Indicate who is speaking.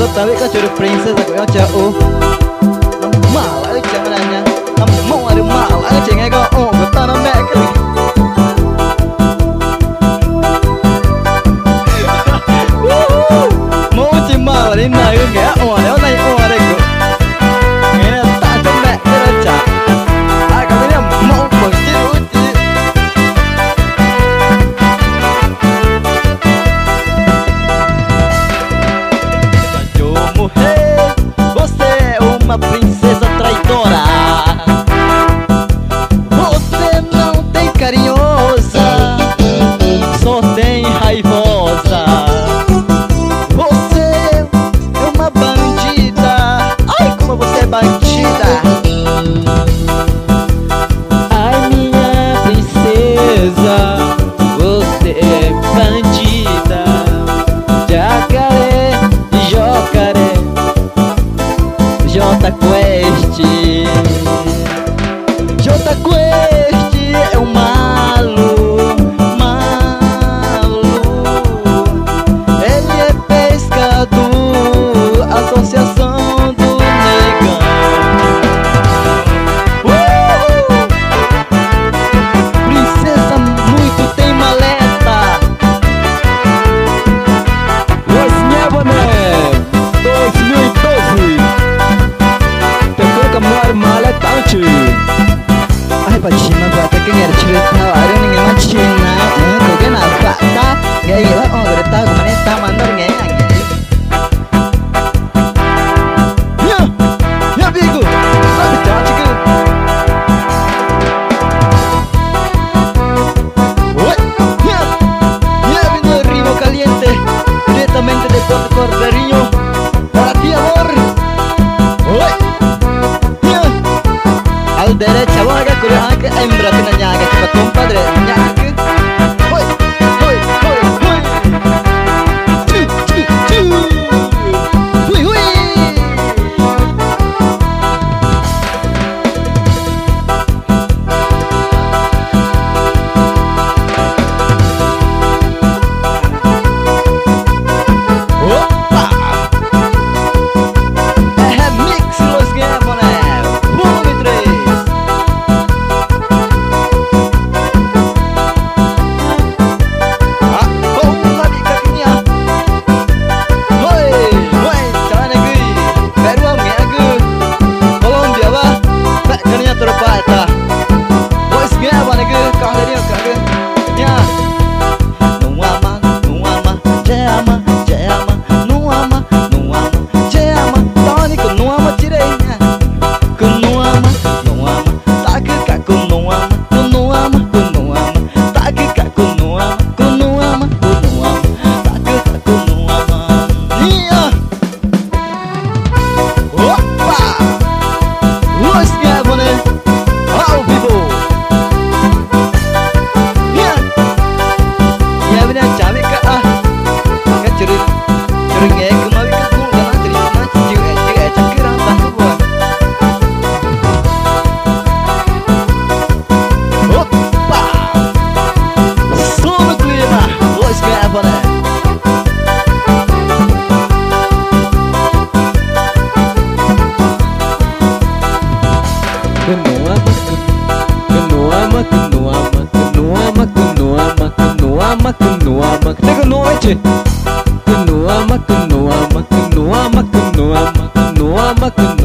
Speaker 1: tahu kan curi princess aku yang jauh. Malah jangan nanya, kamu mau ada malah jangan kau betul mek. Mau cuma ada naik nggak? Ada naik ada aku. Ini tak cuma kerja. Aku ini mau berciuci. Mujer, você é uma princesa traidora. Você não tem carinhosa, só tem raivosa. Você é uma bandida. Ai, como você é bandida. Ai, minha princesa, você é bandida. Jacaré, jocaré, Jota Quest. Jota Quest é um malo, malo. Ele é pescador, associação do negão. Princesa muito tem maleta. Восьмеване 2012. Kamu malah tahu cuy. Ay pachima bata que ngar cerita baru nih nggak Cina. Tuh kan apa tak? Gak gila gereta kemana tak mandor nggak ya? Ya bigu. Tapi jangan cikgu. Ya vino Ritmo Caliente directamente de Puerto Corderiño para ti amor. Al derecha vaga kurang ke hembra tinanya ke cepat compadre nyanyi ke. Hoi hoi hoi hoi. Chu chu chu. Hui hui. Opa. Mix los que poner. Volume 3. Kunuama